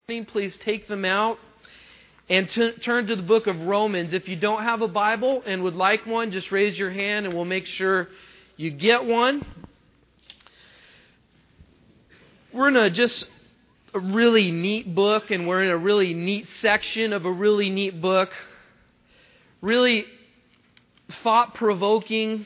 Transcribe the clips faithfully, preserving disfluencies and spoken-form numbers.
Please take them out and t- turn to the book of Romans. If you don't have a Bible and would like one, just raise your hand and we'll make sure you get one. We're in a just a really neat book, and we're in a really neat section of a really neat book. Really thought-provoking.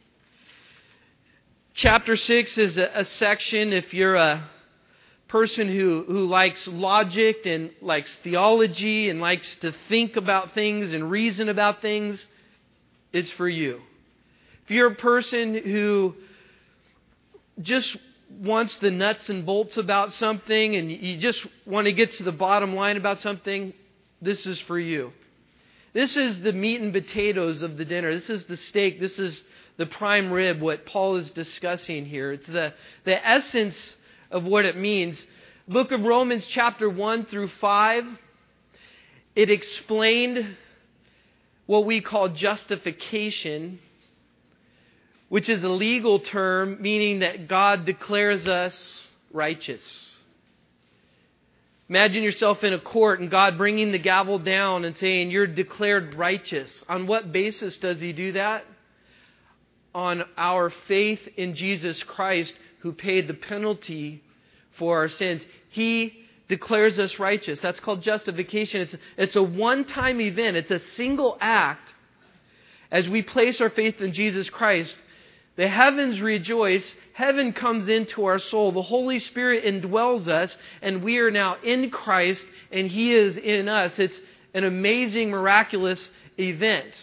Chapter six is a, a section, if you're a person who, who likes logic and likes theology and likes to think about things and reason about things, it's for you. If you're a person who just wants the nuts and bolts about something and you just want to get to the bottom line about something, this is for you. This is the meat and potatoes of the dinner. This is the steak. This is the prime rib, what Paul is discussing here. It's the, the essence of what it means. Book of Romans chapter one through five, it explained what we call justification, which is a legal term meaning that God declares us righteous. Imagine yourself in a court and God bringing the gavel down and saying, you're declared righteous. On what basis does He do that? On our faith in Jesus Christ, who paid the penalty for our sins. He declares us righteous. That's called justification. It's, it's a one-time event. It's a single act. As we place our faith in Jesus Christ, the heavens rejoice. Heaven comes into our soul. The Holy Spirit indwells us, and we are now in Christ, and He is in us. It's an amazing, miraculous event.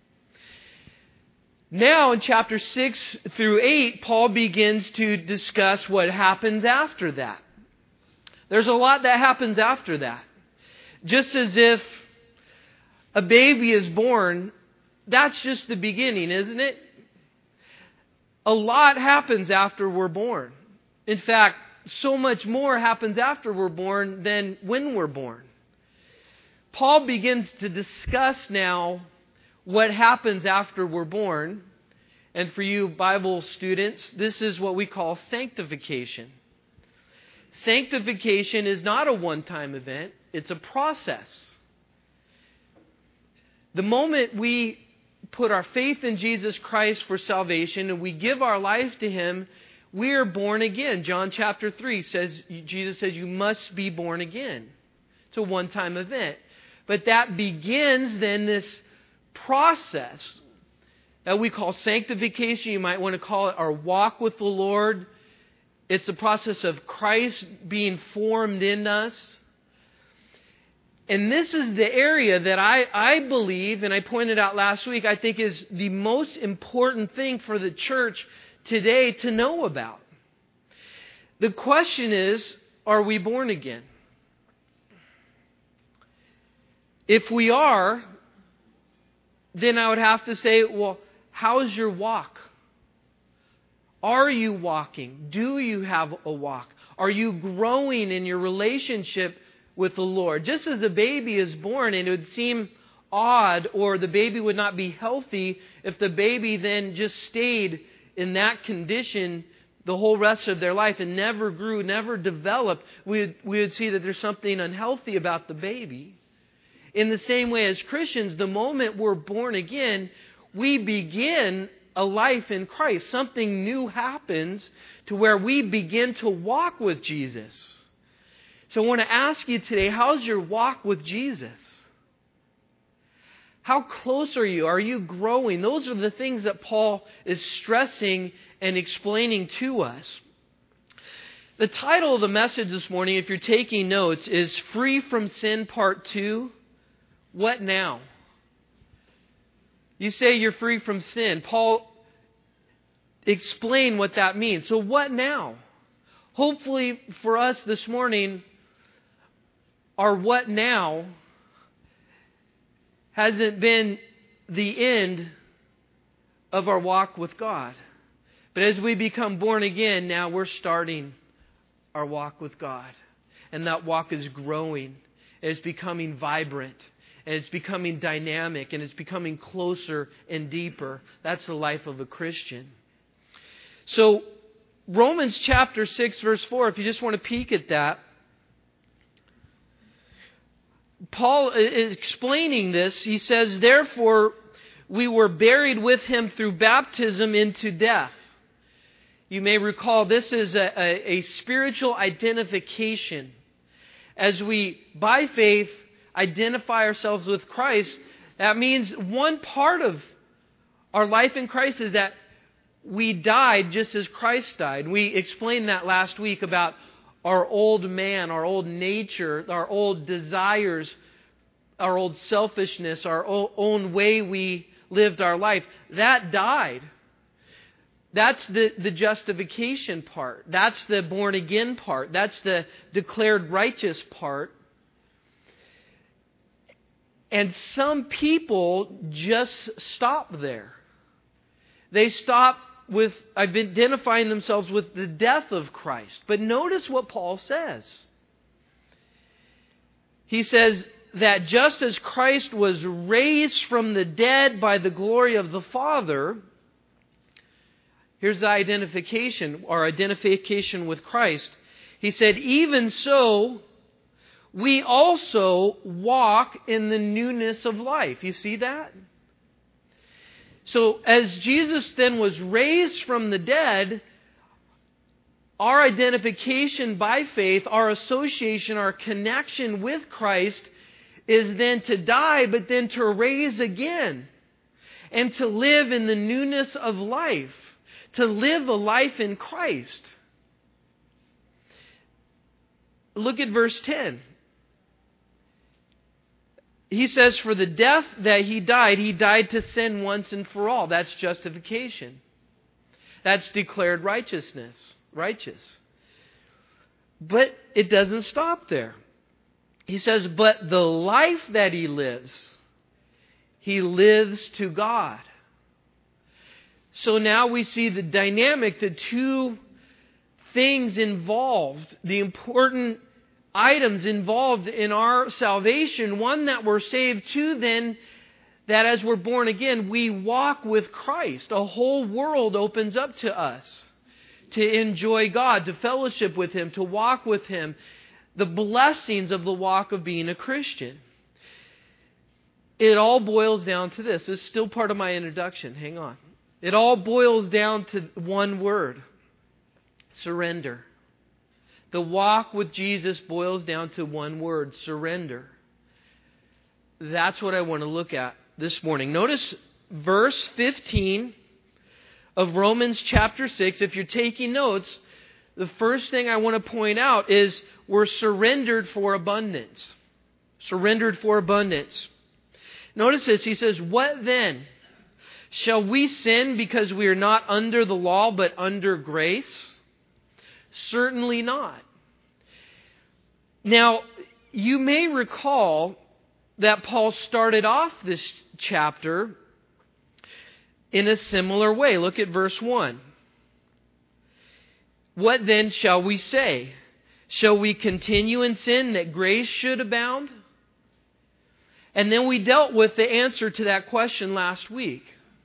Now, in chapter six through eight, Paul begins to discuss what happens after that. There's a lot that happens after that. Just as if a baby is born, that's just the beginning, isn't it? A lot happens after we're born. In fact, so much more happens after we're born than when we're born. Paul begins to discuss now what happens after we're born. And for you Bible students, this is what we call sanctification. Sanctification is not a one-time event. It's a process. The moment we put our faith in Jesus Christ for salvation and we give our life to Him, we are born again. John chapter three says, Jesus says, you must be born again. It's a one-time event. But that begins then this process that we call sanctification. You might want to call it our walk with the Lord. It's a process of Christ being formed in us. And this is the area that I, I believe, and I pointed out last week, I think is the most important thing for the church today to know about. The question is, are we born again? If we are, then I would have to say, well, how's your walk? Are you walking? Do you have a walk? Are you growing in your relationship with the Lord? Just as a baby is born, and it would seem odd, or the baby would not be healthy if the baby then just stayed in that condition the whole rest of their life and never grew, never developed, we would, we would see that there's something unhealthy about the baby. In the same way as Christians, the moment we're born again, we begin a life in Christ. Something new happens to where we begin to walk with Jesus. So I want to ask you today, how's your walk with Jesus? How close are you? Are you growing? Those are the things that Paul is stressing and explaining to us. The title of the message this morning, if you're taking notes, is Free from Sin Part two. What now? You say you're free from sin. Paul explained what that means. So what now? Hopefully for us this morning, our what now hasn't been the end of our walk with God. But as we become born again, now we're starting our walk with God. And that walk is growing. And it's becoming vibrant. And it's becoming dynamic. And it's becoming closer and deeper. That's the life of a Christian. So Romans chapter six verse four, if you just want to peek at that. Paul is explaining this. He says, therefore, we were buried with him through baptism into death. You may recall this is a, a, a spiritual identification. As we, by faith, identify ourselves with Christ, that means one part of our life in Christ is that we died just as Christ died. We explained that last week about our old man, our old nature, our old desires, our old selfishness, our own way we lived our life. That died. That's the, the justification part. That's the born again part. That's the declared righteous part. And some people just stop there. They stop with identifying themselves with the death of Christ. But notice what Paul says. He says that just as Christ was raised from the dead by the glory of the Father, here's the identification, our identification with Christ. He said, even so, we also walk in the newness of life. You see that? So as Jesus then was raised from the dead, our identification by faith, our association, our connection with Christ is then to die, but then to raise again and to live in the newness of life, to live a life in Christ. Look at verse ten. He says, for the death that He died, He died to sin once and for all. That's justification. That's declared righteousness. Righteous. But it doesn't stop there. He says, but the life that He lives, He lives to God. So now we see the dynamic, the two things involved, the important items involved in our salvation. One, that we're saved. Two, then, that as we're born again, we walk with Christ. A whole world opens up to us to enjoy God, to fellowship with Him, to walk with Him. The blessings of the walk of being a Christian. It all boils down to this. This is still part of my introduction. Hang on. It all boils down to one word. Surrender. The walk with Jesus boils down to one word, surrender. That's what I want to look at this morning. Notice verse fifteen of Romans chapter six. If you're taking notes, the first thing I want to point out is we're surrendered for abundance. Surrendered for abundance. Notice this. He says, what then? Shall we sin because we are not under the law but under grace? Certainly not. Now, you may recall that Paul started off this chapter in a similar way. Look at verse one. What then shall we say? Shall we continue in sin that grace should abound? And then we dealt with the answer to that question last week.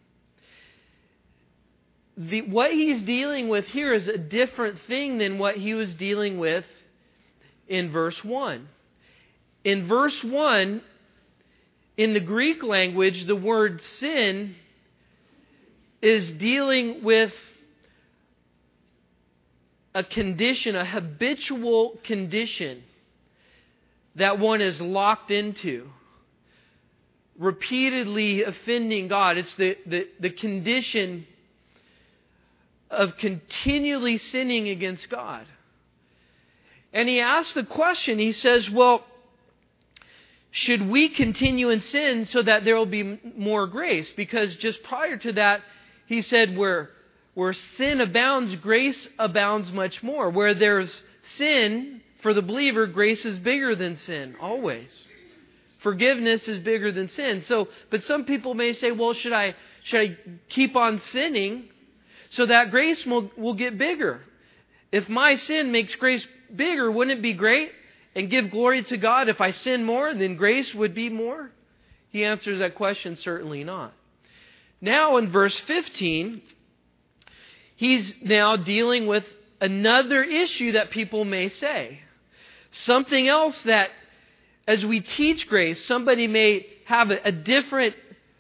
The, what he's dealing with here is a different thing than what he was dealing with in verse one. In verse one, in the Greek language, the word sin is dealing with a condition, a habitual condition that one is locked into. Repeatedly offending God. It's the, the, the condition of continually sinning against God. And he asks the question, he says, well, should we continue in sin so that there will be more grace? Because just prior to that, he said, where, where sin abounds, grace abounds much more. Where there's sin, for the believer, grace is bigger than sin, always. Forgiveness is bigger than sin. So, but some people may say, well, should I, should I keep on sinning so that grace will, will get bigger? If my sin makes grace bigger, wouldn't it be great and give glory to God if I sin more, then grace would be more? He answers that question, certainly not. Now in verse fifteen, he's now dealing with another issue that people may say. Something else that, as we teach grace, somebody may have a, a different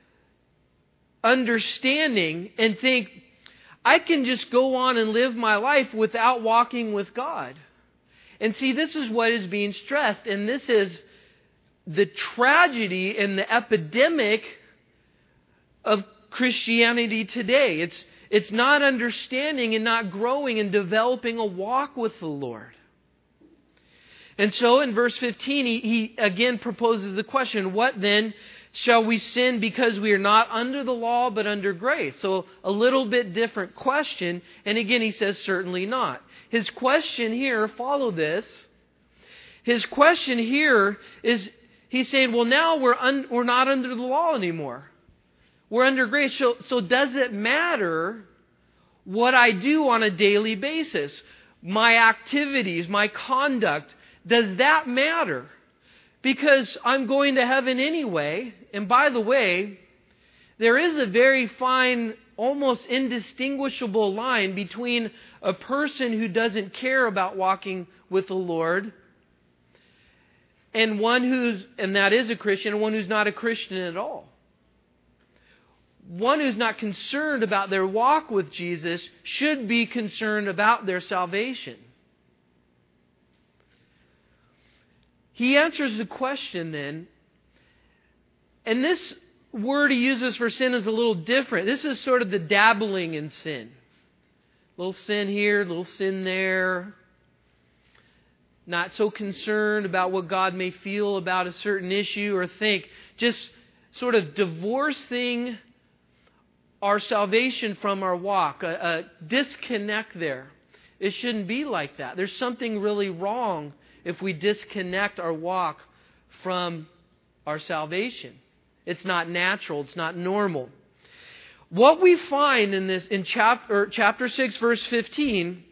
understanding and think, I can just go on and live my life without walking with God. And see, this is what is being stressed, and this is the tragedy and the epidemic of Christianity today. It's, it's not understanding and not growing and developing a walk with the Lord. And so in verse fifteen, he, he again proposes the question, what then shall we sin because we are not under the law but under grace? So a little bit different question. And again, he says certainly not. His question here, follow this. His question here is, he's saying, well, now we're un, we're not under the law anymore. We're under grace. So, so does it matter what I do on a daily basis? My activities, my conduct, does that matter? Because I'm going to heaven anyway. And by the way, there is a very fine, almost indistinguishable line between a person who doesn't care about walking with the Lord and one who's, and that is a Christian, and one who's not a Christian at all. One who's not concerned about their walk with Jesus should be concerned about their salvation. He answers the question then, and this word he uses for sin is a little different. This is sort of the dabbling in sin. Little sin here, little sin there. Not so concerned about what God may feel about a certain issue or think. Just sort of divorcing our salvation from our walk. A, a disconnect there. It shouldn't be like that. There's something really wrong if we disconnect our walk from our salvation. It's not natural. It's not normal. What we find in this, in chapter, chapter six, verse fifteen,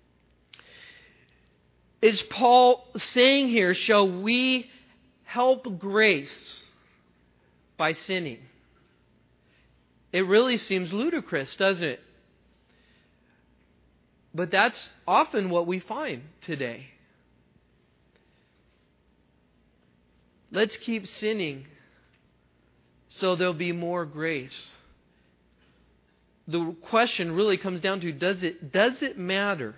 is Paul saying here, shall we help grace by sinning? It really seems ludicrous, doesn't it? But that's often what we find today. Let's keep sinning so there'll be more grace. The question really comes down to, does it, does it matter?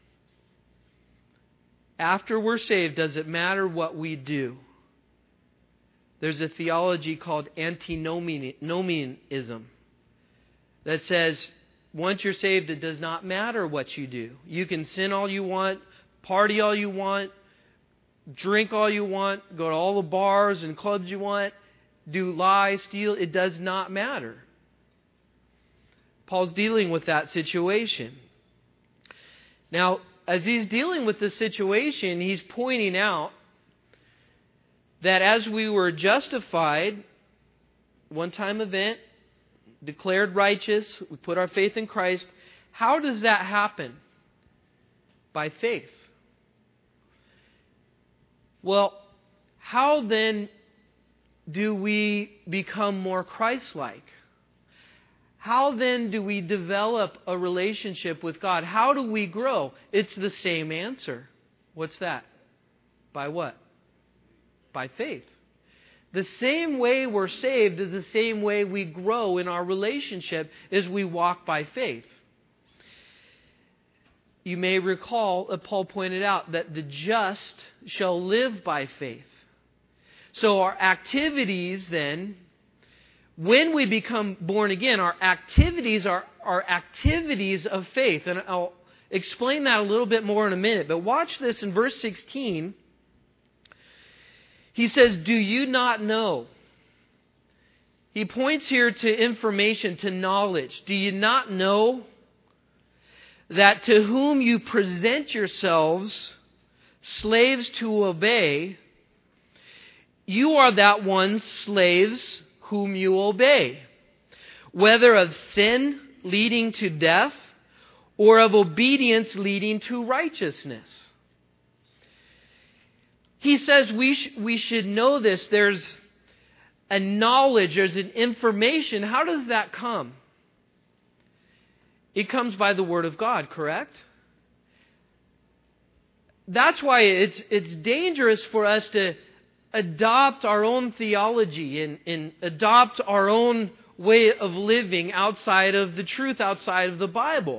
After we're saved, does it matter what we do? There's a theology called antinomianism that says once you're saved, it does not matter what you do. You can sin all you want, party all you want, drink all you want, go to all the bars and clubs you want, do lie, steal. It does not matter. Paul's dealing with that situation. Now, as he's dealing with the situation, he's pointing out that as we were justified, one-time event, declared righteous, we put our faith in Christ, how does that happen? By faith. Well, how then do we become more Christ-like? How then do we develop a relationship with God? How do we grow? It's the same answer. What's that? By what? By faith. The same way we're saved is the same way we grow in our relationship as we walk by faith. You may recall that Paul pointed out that the just shall live by faith. So our activities then, when we become born again, our activities are, are activities of faith. And I'll explain that a little bit more in a minute. But watch this in verse sixteen. He says, do you not know? He points here to information, to knowledge. Do you not know that to whom you present yourselves slaves to obey, you are that one's slaves whom you obey, whether of sin leading to death or of obedience leading to righteousness? He says we, sh- we should know this. There's a knowledge, there's an information. How does that come? It comes by the Word of God, correct? That's why it's, it's dangerous for us to adopt our own theology and, and adopt our own way of living outside of the truth, outside of the Bible.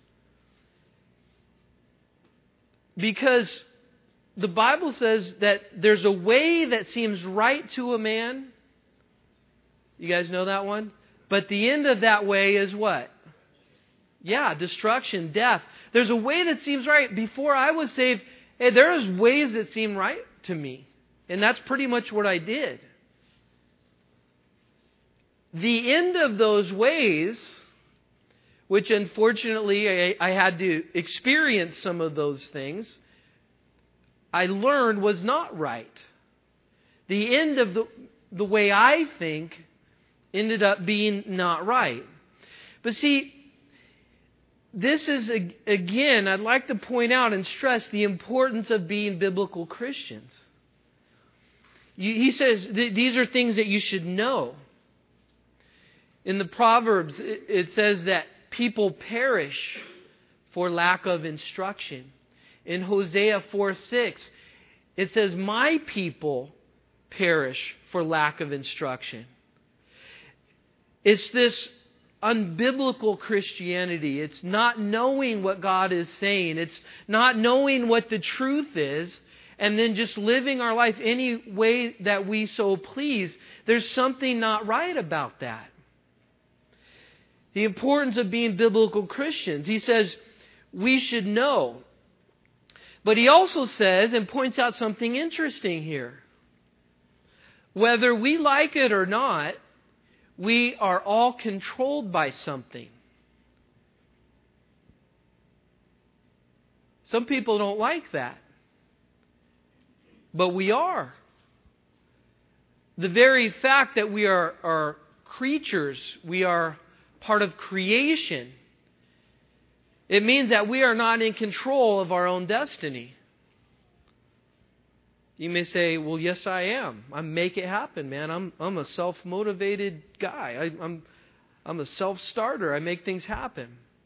Because the Bible says that there's a way that seems right to a man. You guys know that one? But the end of that way is what? Yeah, destruction, death. There's a way that seems right. Before I was saved, hey, there's ways that seem right to me. And that's pretty much what I did. The end of those ways, which unfortunately I, I had to experience some of those things, I learned was not right. The end of the, the way I think ended up being not right. But see, this is, again, I'd like to point out and stress the importance of being biblical Christians. He says these are things that you should know. In the Proverbs, it says that people perish for lack of instruction. In Hosea four six, it says, my people perish for lack of instruction. It's this unbiblical Christianity. It's not knowing what God is saying. It's not knowing what the truth is and then just living our life any way that we so please. There's something not right about that. The importance of being biblical Christians. He says we should know. But he also says and points out something interesting here. Whether we like it or not, we are all controlled by something. Some people don't like that. But we are. The very fact that we are, are creatures, we are part of creation, it means that we are not in control of our own destiny. You may say, well, yes, I am. I make it happen, man. I'm I'm a self-motivated guy. I, I'm I'm a self-starter. I make things happen.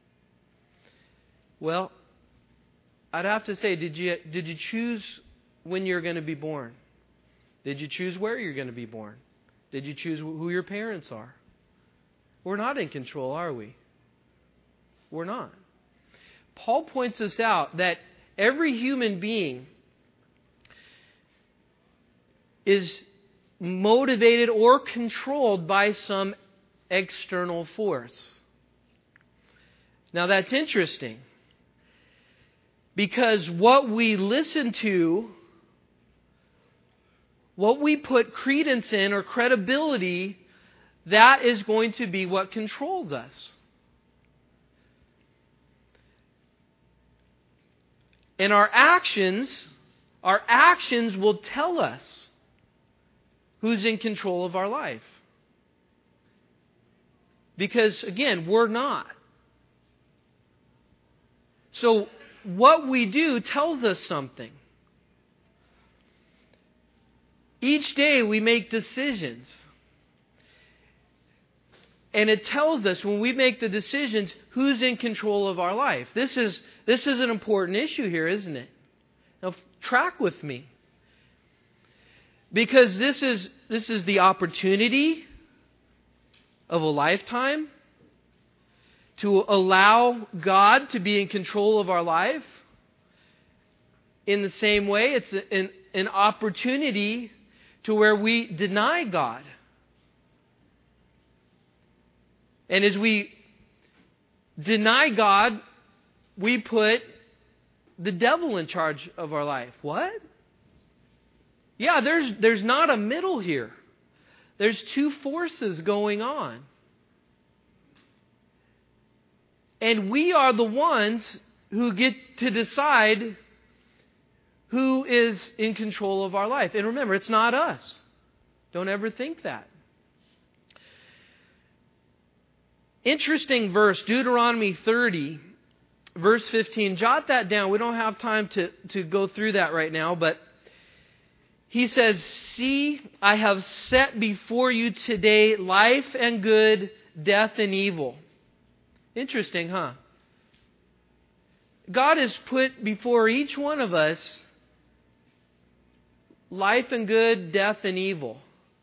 Well, I'd have to say, did you did you choose when you're going to be born? Did you choose where you're going to be born? Did you choose who your parents are? We're not in control, are we? We're not. Paul points us out that every human being is motivated or controlled by some external force. Now that's interesting, because what we listen to, what we put credence in or credibility, that is going to be what controls us. And our actions, our actions will tell us who's in control of our life. Because, again, we're not. So, what we do tells us something. Each day we make decisions. And it tells us, when we make the decisions, who's in control of our life. This is, this is an important issue here, isn't it? Now, track with me. Because this is, this is the opportunity of a lifetime to allow God to be in control of our life. In the same way, it's an, an opportunity to where we deny God. And as we deny God, we put the devil in charge of our life. What? Yeah, there's there's not a middle here. There's two forces going on. And we are the ones who get to decide who is in control of our life. And remember, it's not us. Don't ever think that. Interesting verse, Deuteronomy thirty, verse fifteen. Jot that down. We don't have time to, to go through that right now, but he says, see, I have set before you today life and good, death and evil. Interesting, huh? God has put before each one of us life and good, death and evil.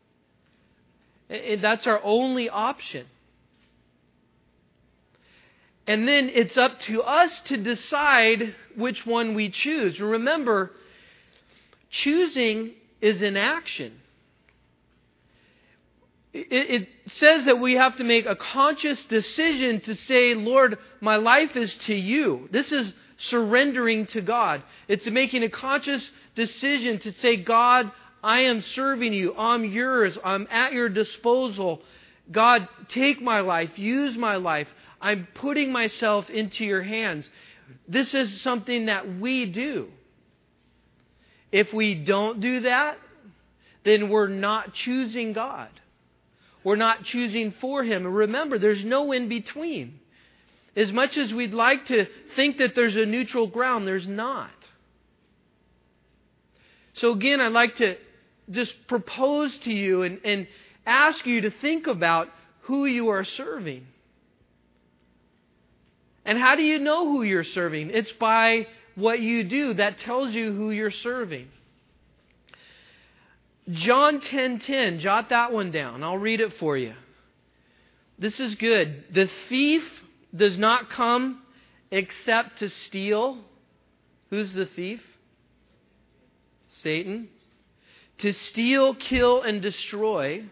And that's our only option. And then it's up to us to decide which one we choose. Remember, choosing is an action. It, it says that we have to make a conscious decision to say, Lord, my life is to you. This is surrendering to God. It's making a conscious decision to say, God, I am serving you. I'm yours. I'm at your disposal. God, take my life. Use my life. I'm putting myself into your hands. This is something that we do. If we don't do that, then we're not choosing God. We're not choosing for Him. And remember, there's no in between. As much as we'd like to think that there's a neutral ground, there's not. So again, I'd like to just propose to you and, and ask you to think about who you are serving. And how do you know who you're serving? It's by what you do. That tells you who you're serving. John ten ten, jot that one down. I'll read it for you. This is good. The thief does not come except to steal. Who's the thief? Satan. To steal, kill, and destroy.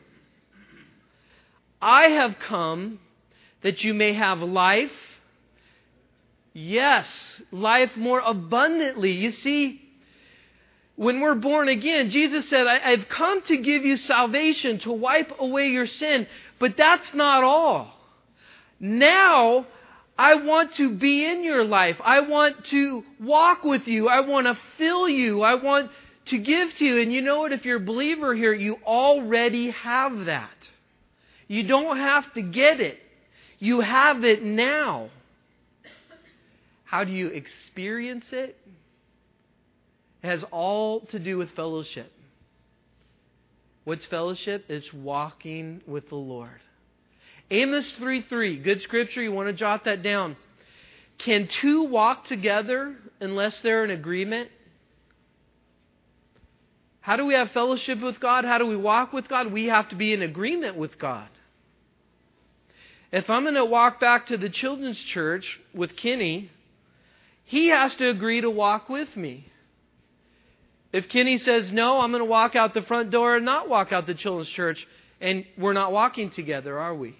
I have come that you may have life. Yes, life more abundantly. You see, when we're born again, Jesus said, I've come to give you salvation, to wipe away your sin. But that's not all. Now, I want to be in your life. I want to walk with you. I want to fill you. I want to give to you. And you know what? If you're a believer here, you already have that. You don't have to get it. You have it now. How do you experience it? It has all to do with fellowship. What's fellowship? It's walking with the Lord. Amos three three, good scripture. You want to jot that down. Can two walk together unless they're in agreement? How do we have fellowship with God? How do we walk with God? We have to be in agreement with God. If I'm going to walk back to the children's church with Kenny, he has to agree to walk with me. If Kenny says, no, I'm going to walk out the front door and not walk out the children's church, and we're not walking together, are we?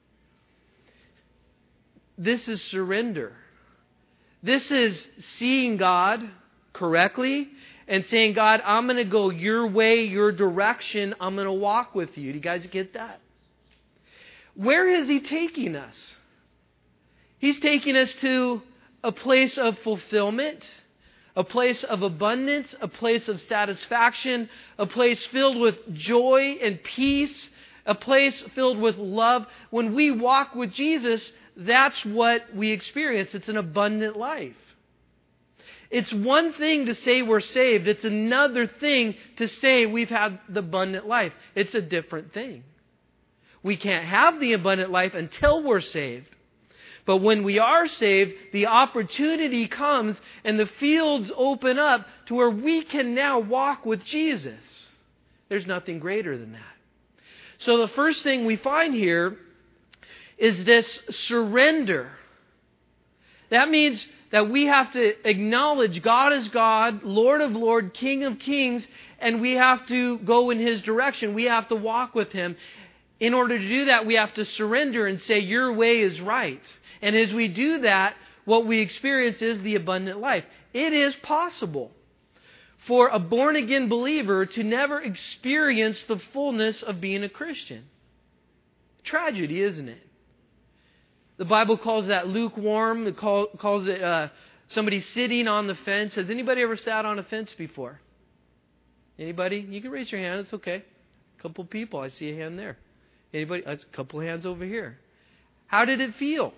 This is surrender. This is seeing God correctly and saying, God, I'm going to go your way, your direction. I'm going to walk with you. Do you guys get that? Where is He taking us? He's taking us to a place of fulfillment, a place of abundance, a place of satisfaction, a place filled with joy and peace, a place filled with love. When we walk with Jesus, that's what we experience. It's an abundant life. It's one thing to say we're saved. It's another thing to say we've had the abundant life. It's a different thing. We can't have the abundant life until we're saved. But when we are saved, the opportunity comes and the fields open up to where we can now walk with Jesus. There's nothing greater than that. So the first thing we find here is this surrender. That means that we have to acknowledge God is God, Lord of Lords, King of Kings, and we have to go in His direction. We have to walk with Him. In order to do that, we have to surrender and say, your way is right. And as we do that, what we experience is the abundant life. It is possible for a born-again believer to never experience the fullness of being a Christian. Tragedy, isn't it? The Bible calls that lukewarm. It call, calls it uh, somebody sitting on the fence. Has anybody ever sat on a fence before? Anybody? You can raise your hand. It's okay. A couple people. I see a hand there. Anybody? That's a couple of hands over here. How did it feel?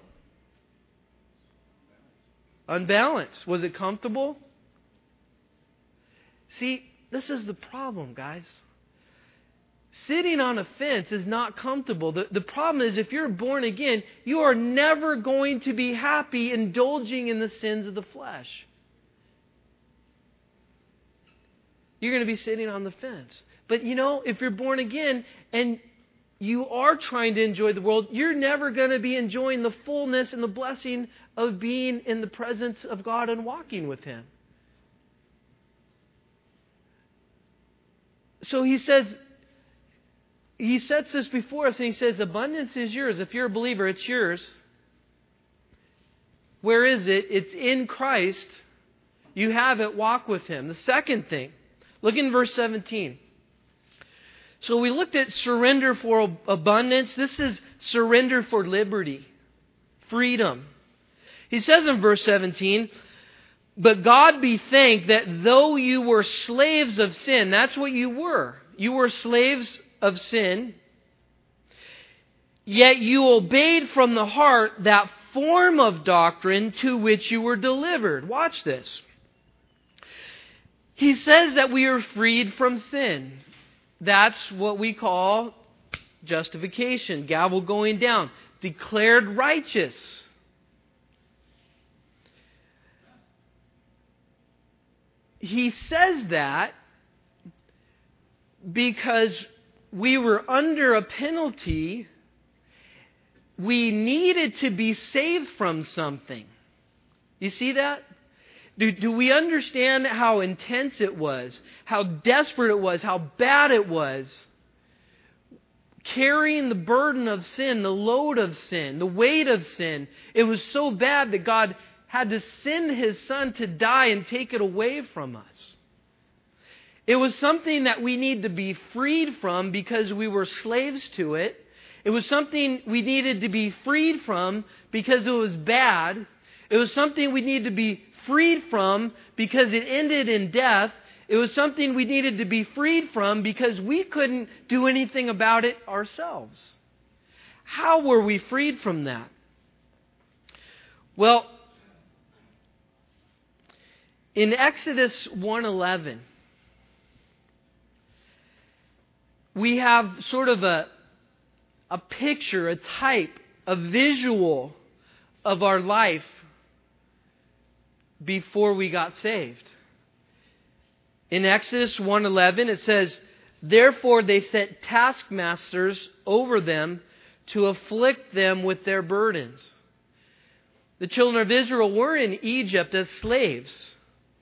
Unbalanced. Was it comfortable? See, this is the problem, guys. Sitting on a fence is not comfortable. The, the problem is if you're born again, you are never going to be happy indulging in the sins of the flesh. you're going to be sitting on the fence. But you know, if you're born again and you are trying to enjoy the world, you're never going to be enjoying the fullness and the blessing of being in the presence of God and walking with Him. So he says, he sets this before us and he says, abundance is yours. If you're a believer, it's yours. Where is it? It's in Christ. You have it. Walk with Him. The second thing, look in verse seventeen. So we looked at surrender for abundance. This is surrender for liberty, freedom. He says in verse seventeen, but God be thanked that though you were slaves of sin, that's what you were. You were slaves of sin, yet you obeyed from the heart that form of doctrine to which you were delivered. Watch this. He says that we are freed from sin. That's what we call justification. Gavel going down. Declared righteous. He says that because we were under a penalty. We needed to be saved from something. You see that? Do, do we understand how intense it was? How desperate it was? How bad it was? Carrying the burden of sin, the load of sin, the weight of sin. It was so bad that God had to send His Son to die and take it away from us. It was something that we need to be freed from because we were slaves to it. It was something we needed to be freed from because it was bad. It was something we needed to be freed from because it ended in death. It was something we needed to be freed from because we couldn't do anything about it ourselves. How were we freed from that? Well, in Exodus one eleven, we have sort of a, a picture, a type, a visual of our life before we got saved. In Exodus one eleven, it says, therefore they set taskmasters over them to afflict them with their burdens. The children of Israel were in Egypt as slaves.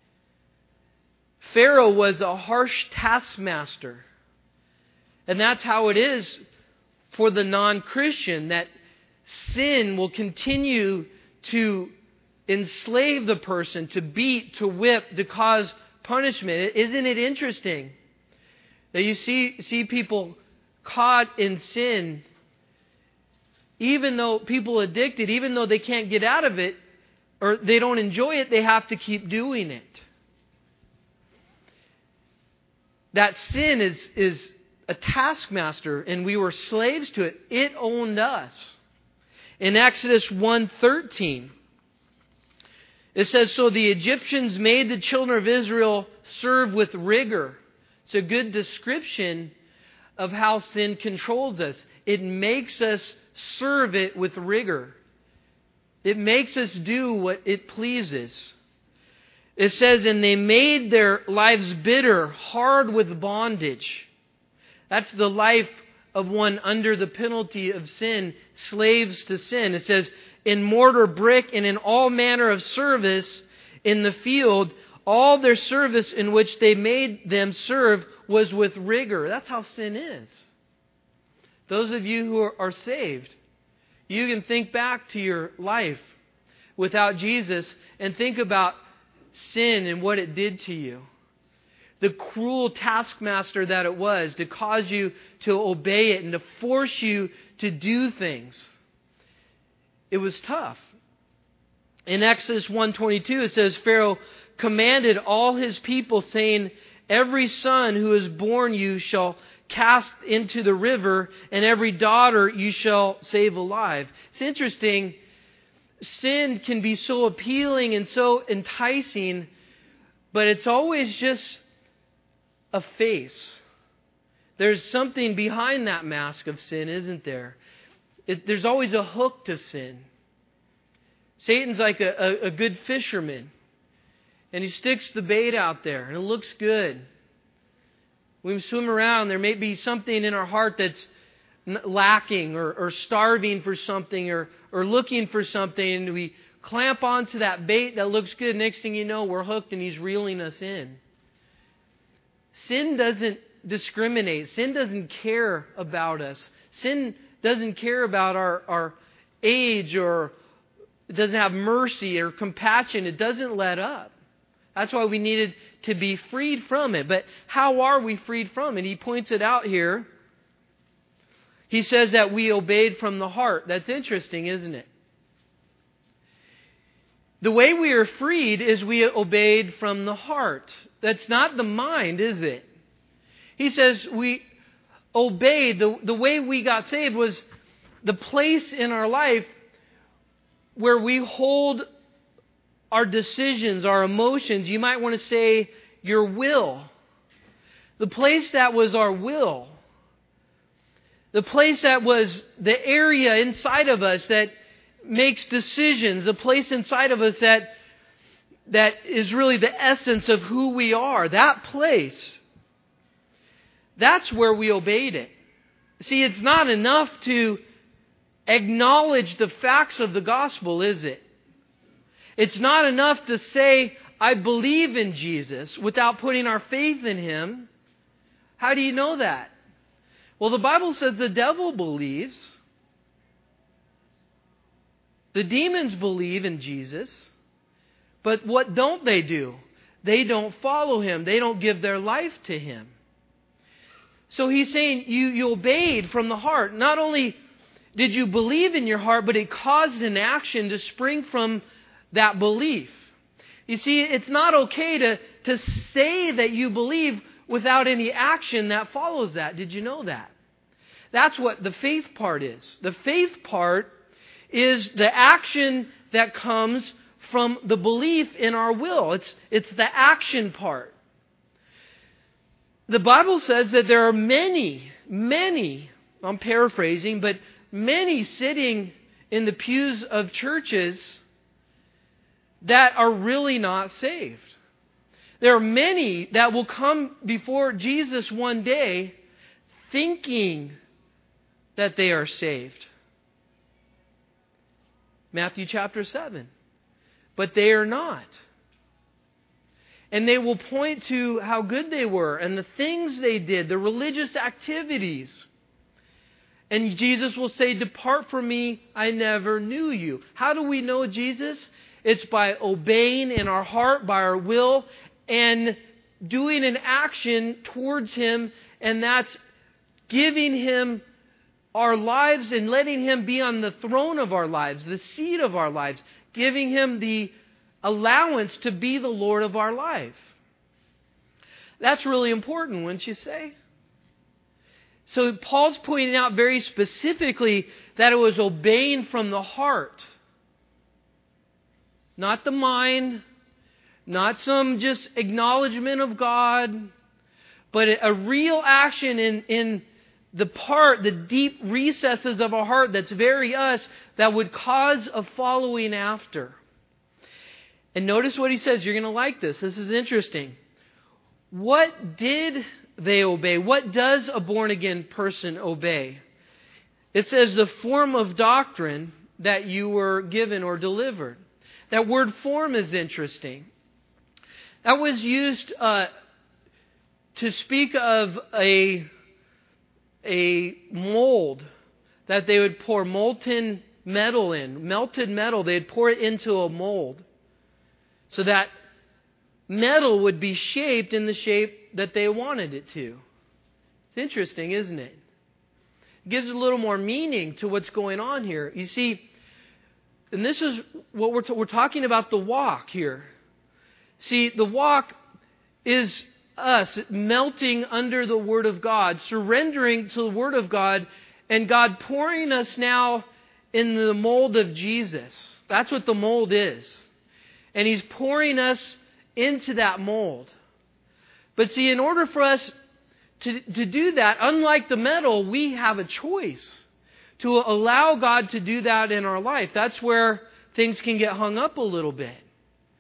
Pharaoh was a harsh taskmaster. And that's how it is for the non-Christian, that sin will continue to enslave the person, to beat, to whip, to cause punishment. Isn't it interesting that you see, see people caught in sin, even though people addicted, even though they can't get out of it, or they don't enjoy it, they have to keep doing it. That sin is, is a taskmaster, and we were slaves to it. It owned us. In Exodus one thirteen, it says, so the Egyptians made the children of Israel serve with rigor. It's a good description of how sin controls us. It makes us serve it with rigor. It makes us do what it pleases. It says, and they made their lives bitter, hard with bondage. That's the life of one under the penalty of sin, slaves to sin. It says, in mortar, brick, and in all manner of service in the field, all their service in which they made them serve was with rigor. That's how sin is. Those of you who are, are saved, you can think back to your life without Jesus and think about sin and what it did to you. The cruel taskmaster that it was to cause you to obey it and to force you to do things. It was tough. In Exodus one twenty-two, it says, Pharaoh commanded all his people, saying, every son who is born you shall cast into the river, and every daughter you shall save alive. It's interesting. Sin can be so appealing and so enticing, but it's always just a face. There's something behind that mask of sin, isn't there? It, there's always a hook to sin. Satan's like a, a, a good fisherman. And he sticks the bait out there and it looks good. We swim around. There may be something in our heart that's lacking or, or starving for something or, or looking for something. And we clamp onto that bait that looks good. Next thing you know, we're hooked and He's reeling us in. Sin doesn't discriminate. Sin doesn't care about us. Sin doesn't care about our, our age, or it doesn't have mercy or compassion. It doesn't let up. That's why we needed to be freed from it. But how are we freed from it? He points it out here. He says that we obeyed from the heart. That's interesting, isn't it? The way we are freed is we obeyed from the heart. That's not the mind, is it? He says we obeyed. The, the way we got saved was the place in our life where we hold our decisions, our emotions. You might want to say your will. The place that was our will. The place that was the area inside of us that makes decisions. The place inside of us that, that is really the essence of who we are. That place. That's where we obeyed it. See, it's not enough to acknowledge the facts of the gospel, is it? It's not enough to say, I believe in Jesus, without putting our faith in Him. How do you know that? Well, the Bible says the devil believes. The demons believe in Jesus. But what don't they do? They don't follow Him. They don't give their life to Him. So He's saying you, you obeyed from the heart. Not only did you believe in your heart, but it caused an action to spring from that belief. You see, it's not okay to, to say that you believe without any action that follows that. Did you know that? That's what the faith part is. The faith part is the action that comes from the belief in our will. It's, it's the action part. The Bible says that there are many, many, I'm paraphrasing, but many sitting in the pews of churches that are really not saved. There are many that will come before Jesus one day thinking that they are saved. Matthew chapter seven. But they are not. And they will point to how good they were and the things they did, the religious activities. And Jesus will say, depart from me, I never knew you. How do we know Jesus? It's by obeying in our heart, by our will, and doing an action towards Him. And that's giving Him our lives and letting Him be on the throne of our lives, the seat of our lives. Giving Him the allowance to be the Lord of our life. That's really important, wouldn't you say? So Paul's pointing out very specifically that it was obeying from the heart. Not the mind, not some just acknowledgement of God, but a real action in, in the part, the deep recesses of our heart that's very us, that would cause a following after. And notice what he says. You're going to like this. This is interesting. What did they obey? What does a born-again person obey? It says the form of doctrine that you were given or delivered. That word form is interesting. That was used uh, to speak of a, a mold that they would pour molten metal in. Melted metal, they'd pour it into a mold. So that metal would be shaped in the shape that they wanted it to. It's interesting, isn't it? It gives a little more meaning to what's going on here. You see, and this is what we're, t- we're talking about, the walk here. See, the walk is us melting under the Word of God, surrendering to the Word of God, and God pouring us now in the mold of Jesus. That's what the mold is. And He's pouring us into that mold. But see, in order for us to, to do that, unlike the metal, we have a choice to allow God to do that in our life. That's where things can get hung up a little bit.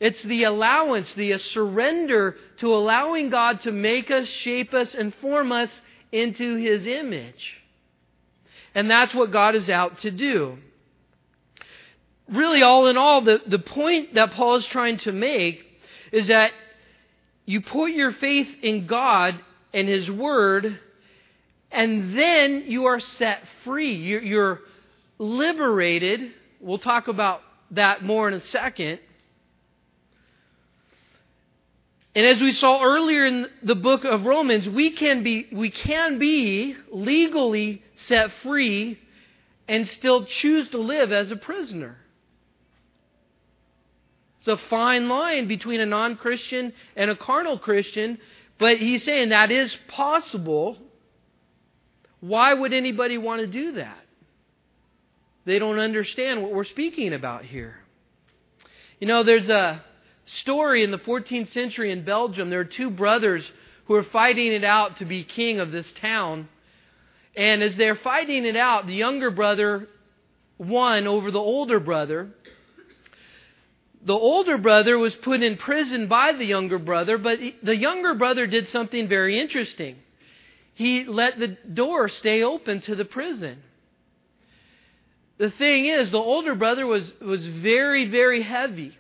It's the allowance, the surrender to allowing God to make us, shape us, and form us into His image. And that's what God is out to do. Really, all in all, the, the point that Paul is trying to make is that you put your faith in God and His Word, and then you are set free. You're, you're liberated. We'll talk about that more in a second. And as we saw earlier in the book of Romans, we can be we can be legally set free and still choose to live as a prisoner. It's a fine line between a non-Christian and a carnal Christian, but he's saying that is possible. Why would anybody want to do that? They don't understand what we're speaking about here. You know, there's a story in the fourteenth century in Belgium. There are two brothers who are fighting it out to be king of this town. And as they're fighting it out, the younger brother won over the older brother. The older brother was put in prison by the younger brother, but the younger brother did something very interesting. He let the door stay open to the prison. The thing is, the older brother was, was very, very heavy.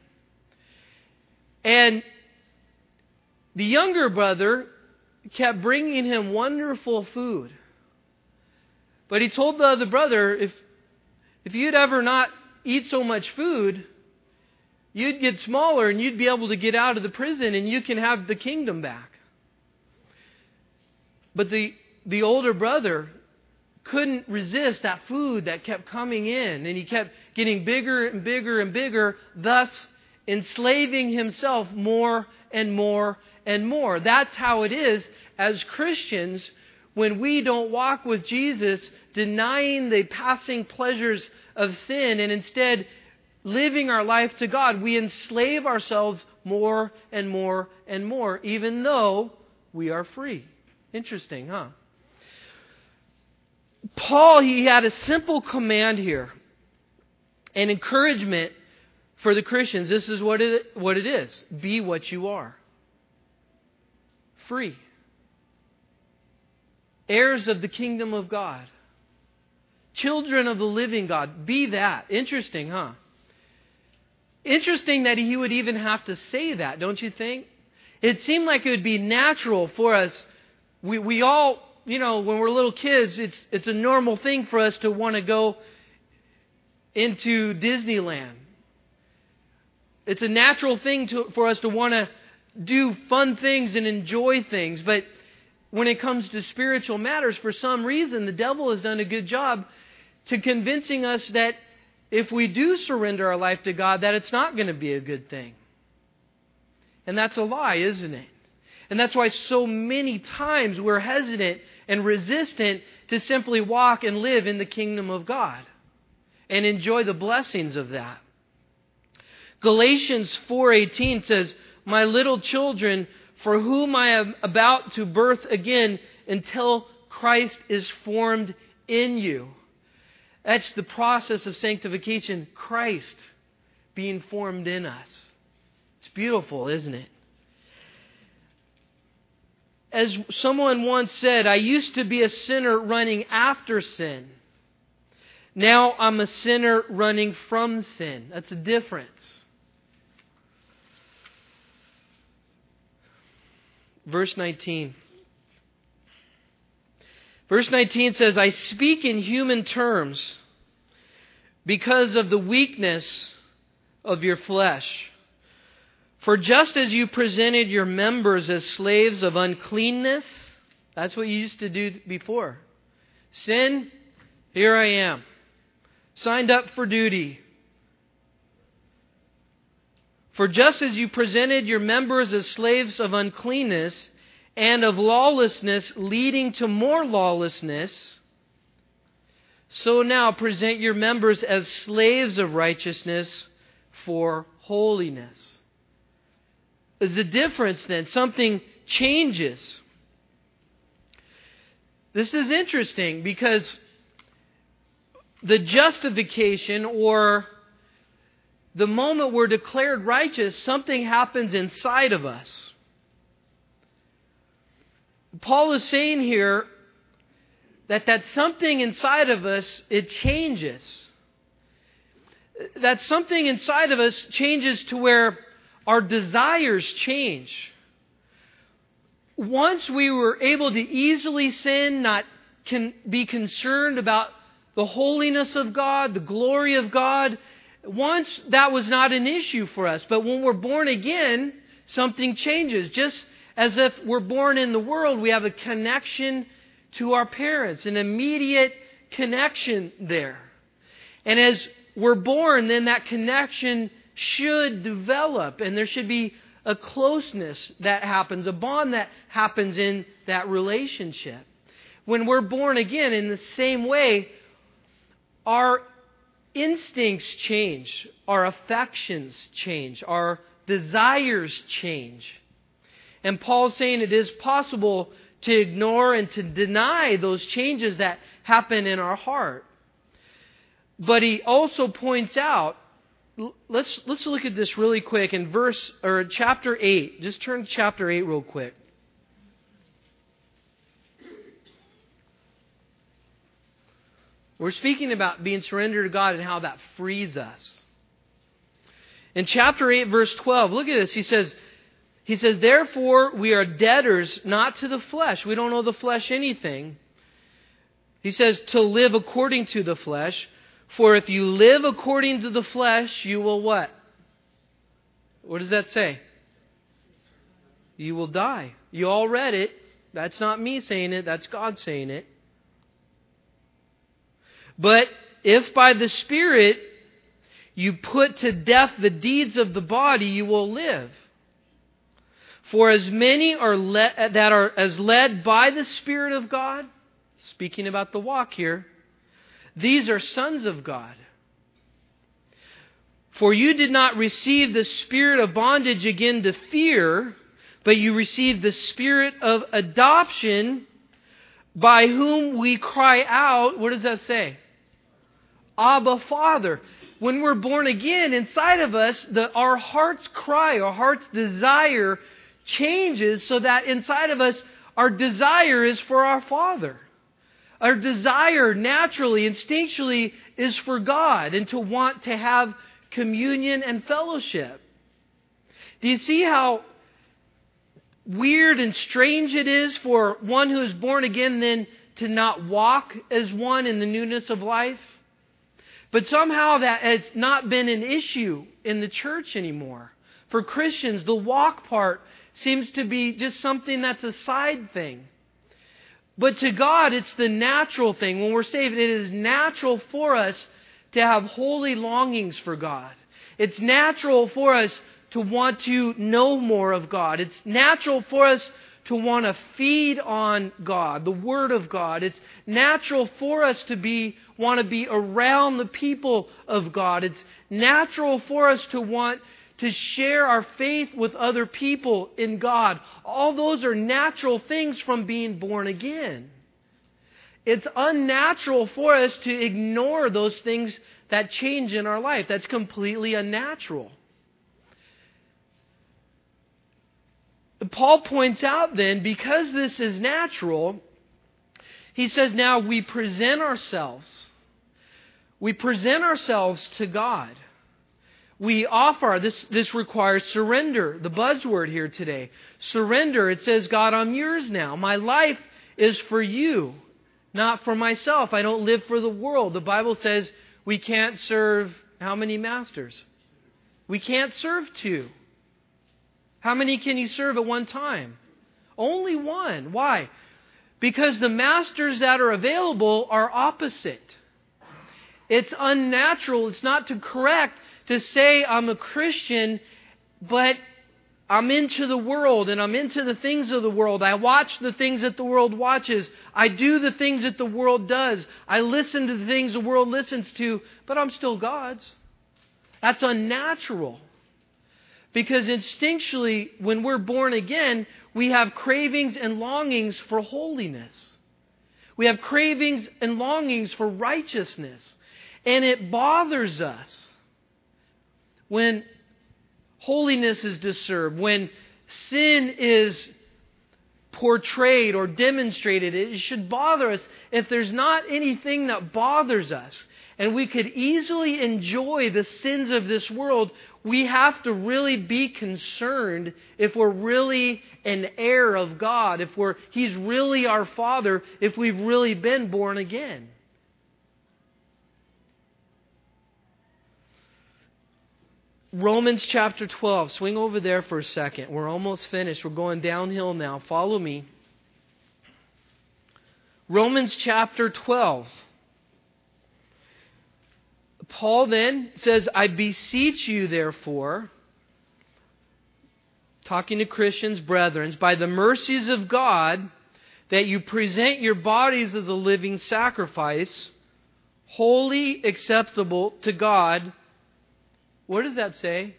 And the younger brother kept bringing him wonderful food. But he told the other brother, if, if you'd ever not eat so much food, you'd get smaller and you'd be able to get out of the prison and you can have the kingdom back. But the, the older brother couldn't resist that food that kept coming in, and he kept getting bigger and bigger and bigger, thus enslaving himself more and more and more. That's how it is as Christians when we don't walk with Jesus, denying the passing pleasures of sin and instead living our life to God. We enslave ourselves more and more and more, even though we are free. Interesting, huh? Paul, he had a simple command here, an encouragement for the Christians. This is what it, what it is. Be what you are. Free. Heirs of the kingdom of God. Children of the living God. Be that. Interesting, huh? Interesting that he would even have to say that, don't you think? It seemed like it would be natural for us. We we all, you know, when we're little kids, it's it's a normal thing for us to want to go into Disneyland. It's a natural thing to, for us to want to do fun things and enjoy things. But when it comes to spiritual matters, for some reason, the devil has done a good job to convincing us that if we do surrender our life to God, that it's not going to be a good thing. And that's a lie, isn't it? And that's why so many times we're hesitant and resistant to simply walk and live in the kingdom of God and enjoy the blessings of that. Galatians four eighteen says, "My little children, for whom I am about to birth again until Christ is formed in you." That's the process of sanctification, Christ being formed in us. It's beautiful, isn't it? As someone once said, I used to be a sinner running after sin. Now I'm a sinner running from sin. That's a difference. Verse nineteen. Verse nineteen says, I speak in human terms because of the weakness of your flesh. For just as you presented your members as slaves of uncleanness, that's what you used to do before. Sin, here I am. Signed up for duty. For just as you presented your members as slaves of uncleanness and of lawlessness leading to more lawlessness, so now present your members as slaves of righteousness for holiness. There's a difference then. Something changes. This is interesting because the justification or the moment we're declared righteous, something happens inside of us. Paul is saying here that that something inside of us, it changes. That something inside of us changes to where our desires change. Once we were able to easily sin, not can be concerned about the holiness of God, the glory of God, once that was not an issue for us. But when we're born again, something changes. Just as if we're born in the world, we have a connection to our parents, an immediate connection there. And as we're born, then that connection should develop, and there should be a closeness that happens, a bond that happens in that relationship. When we're born again, in the same way, our instincts change, our affections change, our desires change. And Paul's saying it is possible to ignore and to deny those changes that happen in our heart. But he also points out, let's let's look at this really quick in verse or chapter eight. Just turn to chapter eight real quick. We're speaking about being surrendered to God and how that frees us. In chapter eight, verse twelve, look at this. He says, He says, therefore we are debtors not to the flesh. We don't owe the flesh anything. He says to live according to the flesh. For if you live according to the flesh, you will what? What does that say? You will die. You all read it. That's not me saying it. That's God saying it. But if by the Spirit you put to death the deeds of the body, you will live. For as many are le- that are as led by the Spirit of God, speaking about the walk here, these are sons of God. For you did not receive the spirit of bondage again to fear, but you received the spirit of adoption, by whom we cry out. What does that say? Abba, Father. When we're born again, inside of us, the, our heart's cry, our heart's desire changes so that inside of us, our desire is for our Father. Our desire naturally, instinctually, is for God and to want to have communion and fellowship. Do you see how weird and strange it is for one who is born again then to not walk as one in the newness of life? But somehow that has not been an issue in the church anymore. For Christians, the walk part seems to be just something that's a side thing. But to God, it's the natural thing. When we're saved, it is natural for us to have holy longings for God. It's natural for us to want to know more of God. It's natural for us to want to feed on God, the Word of God. It's natural for us to be want to be around the people of God. It's natural for us to want to share our faith with other people in God. All those are natural things from being born again. It's unnatural for us to ignore those things that change in our life. That's completely unnatural. Paul points out then, because this is natural, he says now we present ourselves. We present ourselves to God. We offer, this, this requires surrender, the buzzword here today. Surrender, it says, God, I'm yours now. My life is for you, not for myself. I don't live for the world. The Bible says we can't serve how many masters? We can't serve two. How many can you serve at one time? Only one. Why? Because the masters that are available are opposite. It's unnatural. It's not to correct to say I'm a Christian, but I'm into the world and I'm into the things of the world. I watch the things that the world watches. I do the things that the world does. I listen to the things the world listens to, but I'm still God's. That's unnatural. Because instinctually, when we're born again, we have cravings and longings for holiness. We have cravings and longings for righteousness. And it bothers us when holiness is disturbed, when sin is portrayed or demonstrated, it should bother us. If there's not anything that bothers us, and we could easily enjoy the sins of this world, we have to really be concerned if we're really an heir of God, if we're He's really our Father, if we've really been born again. Romans chapter twelve. Swing over there for a second. We're almost finished. We're going downhill now. Follow me. Romans chapter twelve. Paul then says, I beseech you, therefore, talking to Christians, brethren, by the mercies of God, that you present your bodies as a living sacrifice, holy, acceptable to God. What does that say?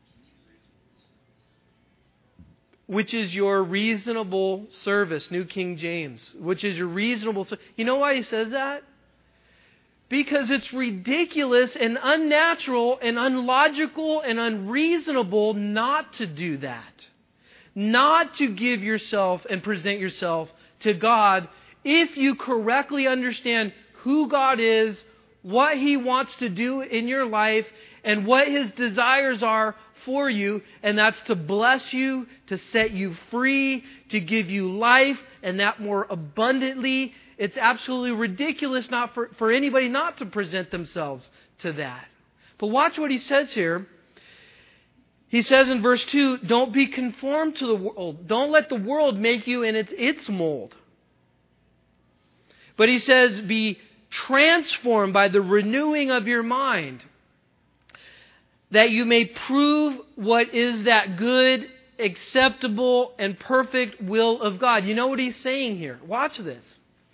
Which is your reasonable service, New King James. Which is your reasonable service. You know why he says that? Because it's ridiculous and unnatural and unlogical and unreasonable not to do that. Not to give yourself and present yourself to God if you correctly understand who God is, what He wants to do in your life, and what His desires are for you. And that's to bless you, to set you free, to give you life, and that more abundantly. It's absolutely ridiculous not for, for anybody not to present themselves to that. But watch what he says here. He says in verse two, don't be conformed to the world. Don't let the world make you in its, its mold. But he says, be transformed by the renewing of your mind, that you may prove what is that good, acceptable, and perfect will of God. You know what he's saying here? Watch this.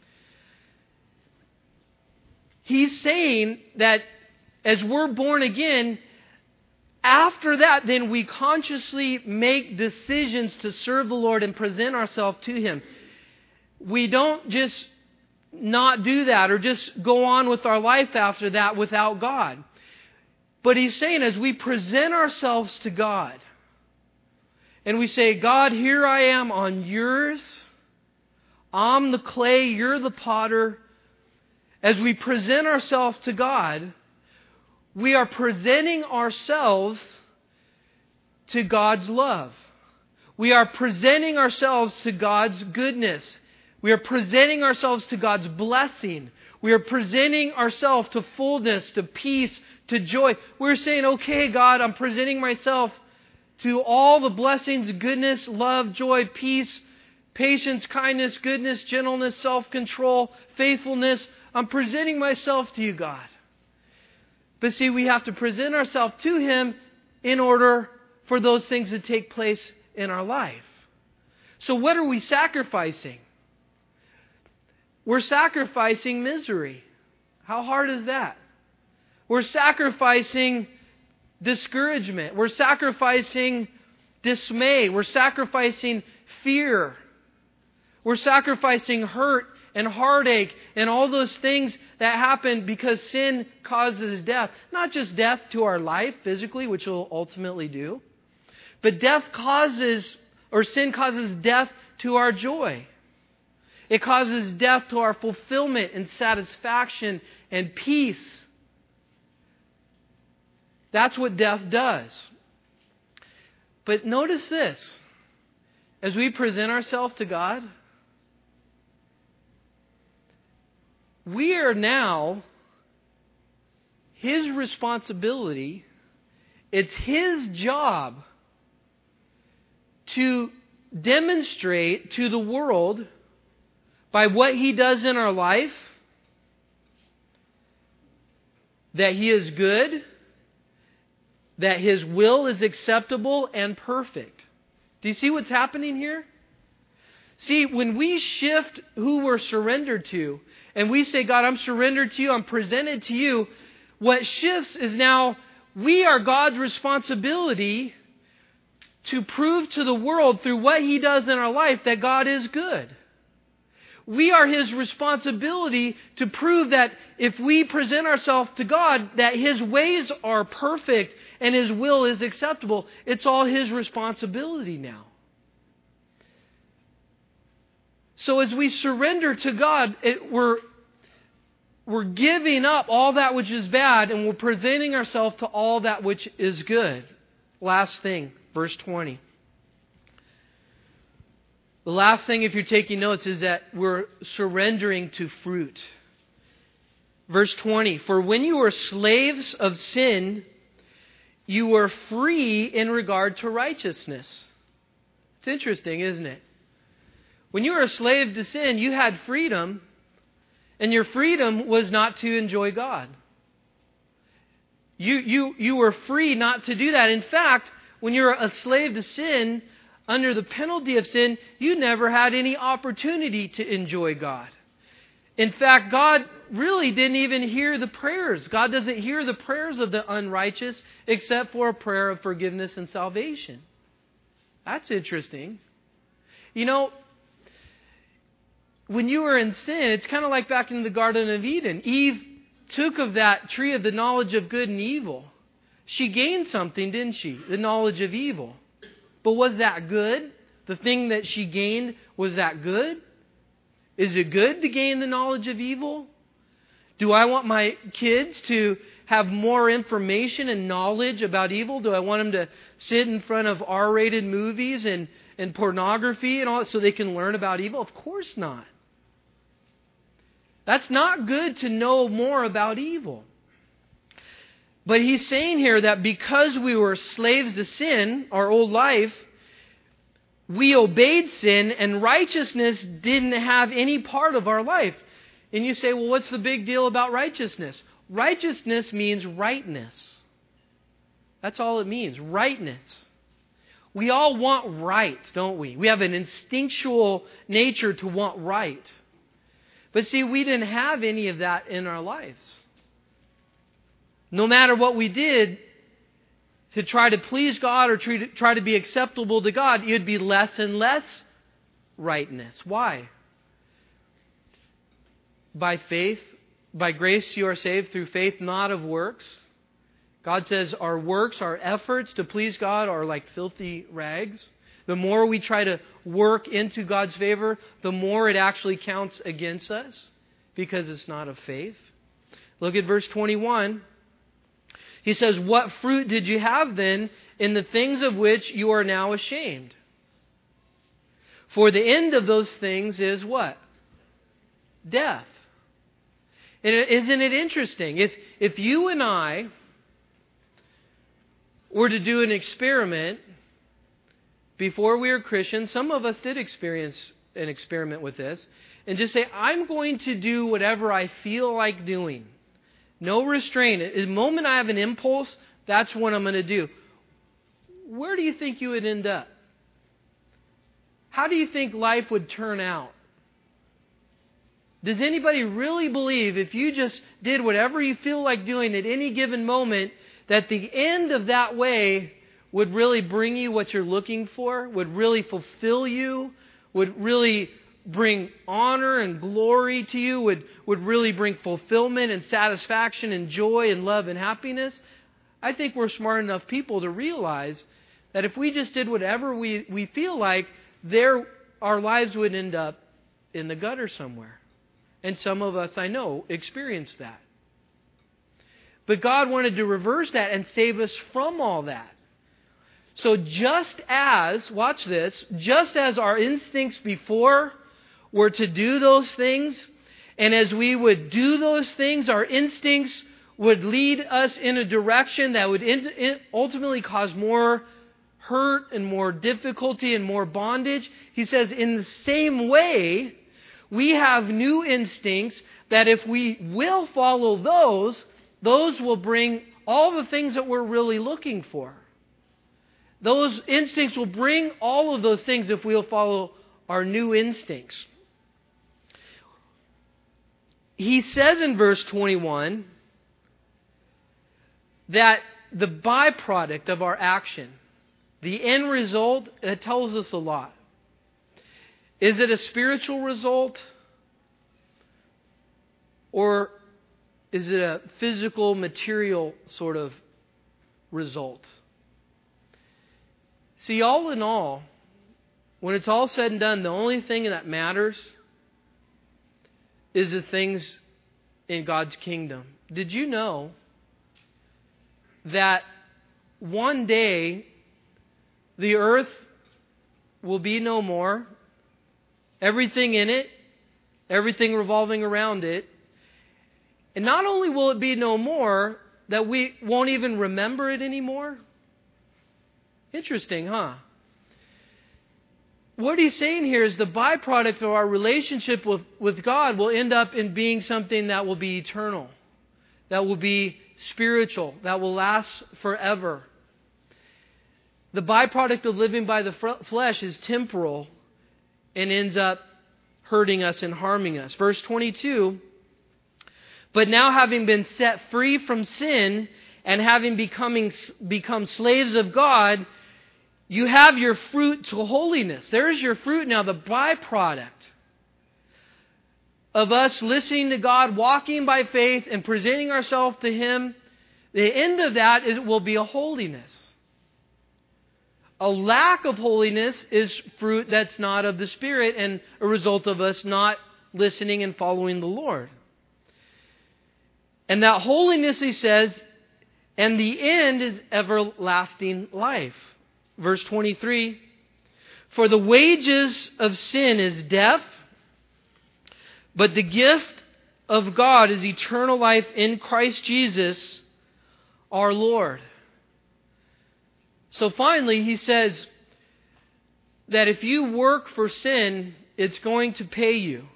He's saying that as we're born again, after that, then we consciously make decisions to serve the Lord and present ourselves to Him. We don't just not do that or just go on with our life after that without God. But he's saying as we present ourselves to God and we say, God, here I am on yours. I'm the clay, you're the potter. As we present ourselves to God, we are presenting ourselves to God's love. We are presenting ourselves to God's goodness. We are presenting ourselves to God's blessing. We are presenting ourselves to fullness, to peace, to joy. We're saying, okay, God, I'm presenting myself to all the blessings, goodness, love, joy, peace, patience, kindness, goodness, gentleness, self-control, faithfulness. I'm presenting myself to you, God. But see, we have to present ourselves to Him in order for those things to take place in our life. So what are we sacrificing? We're sacrificing misery. How hard is that? We're sacrificing discouragement. We're sacrificing dismay. We're sacrificing fear. We're sacrificing hurt and heartache and all those things that happen because sin causes death. Not just death to our life physically, which will ultimately do, but death causes, or sin causes death to our joy. It causes death to our fulfillment and satisfaction and peace. That's what death does. But notice this. As we present ourselves to God, we are now His responsibility. It's His job to demonstrate to the world by what He does in our life that He is good, that His will is acceptable and perfect. Do you see what's happening here? See, when we shift who we're surrendered to, and we say, God, I'm surrendered to you, I'm presented to you, what shifts is now we are God's responsibility to prove to the world through what He does in our life that God is good. We are His responsibility to prove that if we present ourselves to God, that His ways are perfect and His will is acceptable. It's all His responsibility now. So as we surrender to God, it, we're, we're giving up all that which is bad and we're presenting ourselves to all that which is good. Last thing, verse twenty. The last thing, if you're taking notes, is that we're surrendering to fruit. Verse twenty, for when you were slaves of sin, you were free in regard to righteousness. It's interesting, isn't it? When you were a slave to sin, you had freedom, and your freedom was not to enjoy God. You, you, you were free not to do that. In fact, when you're a slave to sin, under the penalty of sin, you never had any opportunity to enjoy God. In fact, God really didn't even hear the prayers. God doesn't hear the prayers of the unrighteous except for a prayer of forgiveness and salvation. That's interesting. You know, when you were in sin, it's kind of like back in the Garden of Eden. Eve took of that tree of the knowledge of good and evil. She gained something, didn't she? The knowledge of evil. But was that good? The thing that she gained, was that good? Is it good to gain the knowledge of evil? Do I want my kids to have more information and knowledge about evil? Do I want them to sit in front of R-rated movies and, and pornography and all that so they can learn about evil? Of course not. That's not good to know more about evil. But he's saying here that because we were slaves to sin, our old life, we obeyed sin and righteousness didn't have any part of our life. And you say, well, what's the big deal about righteousness? Righteousness means rightness. That's all it means, rightness. We all want right, don't we? We have an instinctual nature to want right. But see, we didn't have any of that in our lives. No matter what we did to try to please God or try to be acceptable to God, it would be less and less rightness. Why? By faith, by grace you are saved through faith, not of works. God says our works, our efforts to please God are like filthy rags. The more we try to work into God's favor, the more it actually counts against us because it's not of faith. Look at verse twenty-one. He says, what fruit did you have then in the things of which you are now ashamed? For the end of those things is what? Death. And isn't it interesting? If, if you and I were to do an experiment before we were Christians, some of us did experience an experiment with this, and just say, I'm going to do whatever I feel like doing. No restraint. The moment I have an impulse, that's what I'm going to do. Where do you think you would end up? How do you think life would turn out? Does anybody really believe if you just did whatever you feel like doing at any given moment, that the end of that way would really bring you what you're looking for, would really fulfill you, would really bring honor and glory to you, would, would really bring fulfillment and satisfaction and joy and love and happiness? I think we're smart enough people to realize that if we just did whatever we, we feel like, there our lives would end up in the gutter somewhere. And some of us, I know, experienced that. But God wanted to reverse that and save us from all that. So just as, watch this, just as our instincts before were to do those things, and as we would do those things, our instincts would lead us in a direction that would ultimately cause more hurt and more difficulty and more bondage. He says, in the same way, we have new instincts that if we will follow those, those will bring all the things that we're really looking for. Those instincts will bring all of those things if we'll follow our new instincts. He says in verse twenty-one that the byproduct of our action, the end result, it tells us a lot. Is it a spiritual result? Or is it a physical, material sort of result? See, all in all, when it's all said and done, the only thing that matters is the things in God's kingdom. Did you know that one day the earth will be no more? Everything in it, everything revolving around it. And not only will it be no more, that we won't even remember it anymore. Interesting, huh? What he's saying here is the byproduct of our relationship with, with God will end up in being something that will be eternal, that will be spiritual, that will last forever. The byproduct of living by the flesh is temporal and ends up hurting us and harming us. Verse twenty-two, but now having been set free from sin and having becoming, become slaves of God, you have your fruit to holiness. There's your fruit now, the byproduct of us listening to God, walking by faith, and presenting ourselves to Him. The end of that is, will be a holiness. A lack of holiness is fruit that's not of the Spirit and a result of us not listening and following the Lord. And that holiness, he says, and the end is everlasting life. Verse twenty-three, for the wages of sin is death, but the gift of God is eternal life in Christ Jesus our Lord. So finally, he says that if you work for sin, it's going to pay you.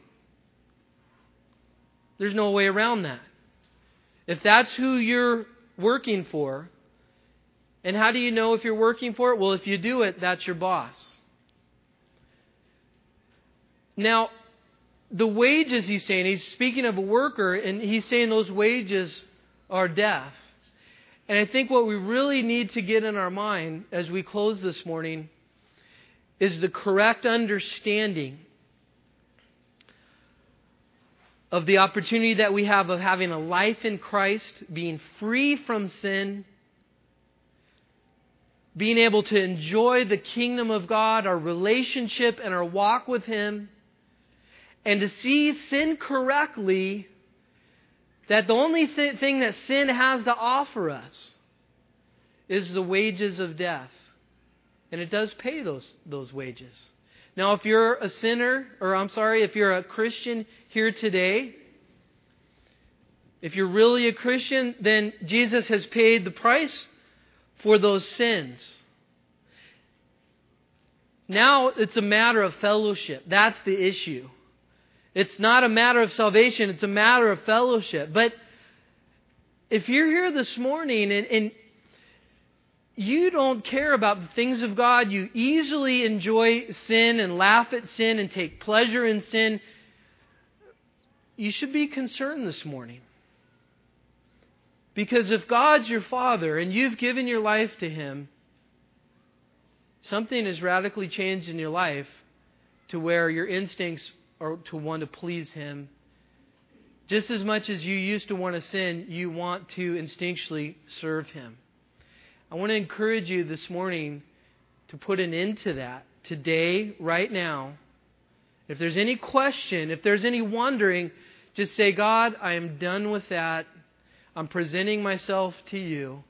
There's no way around that. If that's who you're working for, and how do you know if you're working for it? Well, if you do it, that's your boss. Now, the wages he's saying, he's speaking of a worker, and he's saying those wages are death. And I think what we really need to get in our mind as we close this morning is the correct understanding of the opportunity that we have of having a life in Christ, being free from sin, being able to enjoy the kingdom of God, our relationship and our walk with Him, and to see sin correctly, that the only th- thing that sin has to offer us is the wages of death. And it does pay those, those wages. Now, if you're a sinner, or I'm sorry, if you're a Christian here today, if you're really a Christian, then Jesus has paid the price for those sins. Now it's a matter of fellowship. That's the issue. It's not a matter of salvation, it's a matter of fellowship. But if you're here this morning and, and you don't care about the things of God, you easily enjoy sin and laugh at sin and take pleasure in sin, you should be concerned this morning. Because if God's your Father and you've given your life to Him, something has radically changed in your life to where your instincts are to want to please Him. Just as much as you used to want to sin, you want to instinctually serve Him. I want to encourage you this morning to put an end to that today, right now. If there's any question, if there's any wondering, just say, God, I am done with that. I'm presenting myself to You.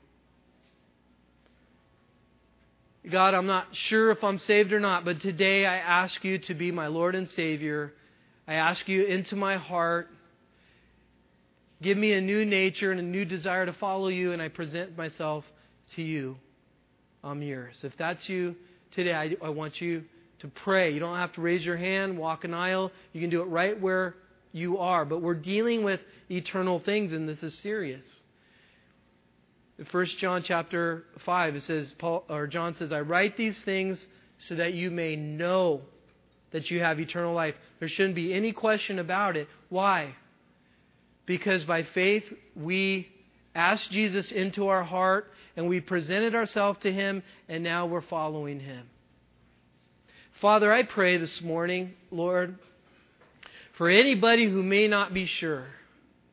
God, I'm not sure if I'm saved or not, but today I ask You to be my Lord and Savior. I ask You into my heart. Give me a new nature and a new desire to follow You, and I present myself to You. I'm yours. If that's you today, I, I want you to pray. You don't have to raise your hand, walk an aisle. You can do it right where you are. But we're dealing with eternal things, and this is serious. In First John chapter five, it says, Paul or John says, I write these things so that you may know that you have eternal life. There shouldn't be any question about it. Why? Because by faith we asked Jesus into our heart and we presented ourselves to Him, and now we're following Him. Father, I pray this morning, Lord, for anybody who may not be sure,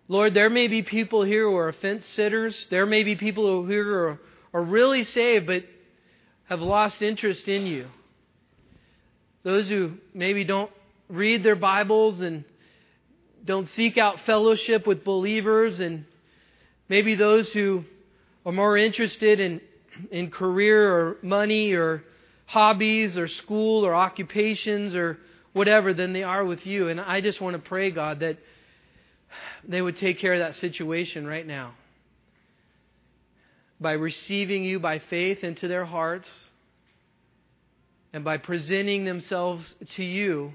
Lord, there may be people here who are fence sitters. There may be people who here are, are really saved but have lost interest in You. Those who maybe don't read their Bibles and don't seek out fellowship with believers, and maybe those who are more interested in, in career or money or hobbies or school or occupations or whatever than they are with You. And I just want to pray, God, that they would take care of that situation right now by receiving You by faith into their hearts and by presenting themselves to You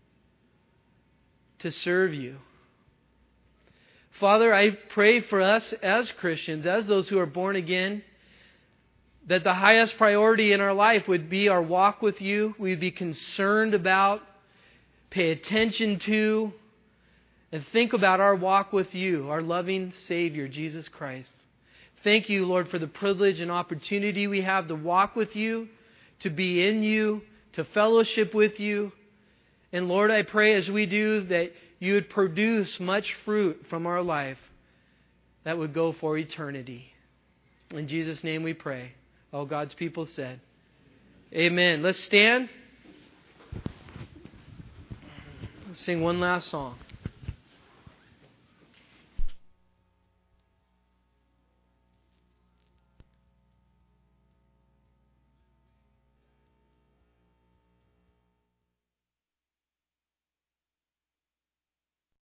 to serve You. Father, I pray for us as Christians, as those who are born again, that the highest priority in our life would be our walk with You. We'd be concerned about, pay attention to, and think about our walk with You, our loving Savior, Jesus Christ. Thank You, Lord, for the privilege and opportunity we have to walk with You, to be in You, to fellowship with You. And Lord, I pray as we do that You would produce much fruit from our life that would go for eternity. In Jesus' name we pray. All God's people said, Amen. Let's stand. Let's sing one last song.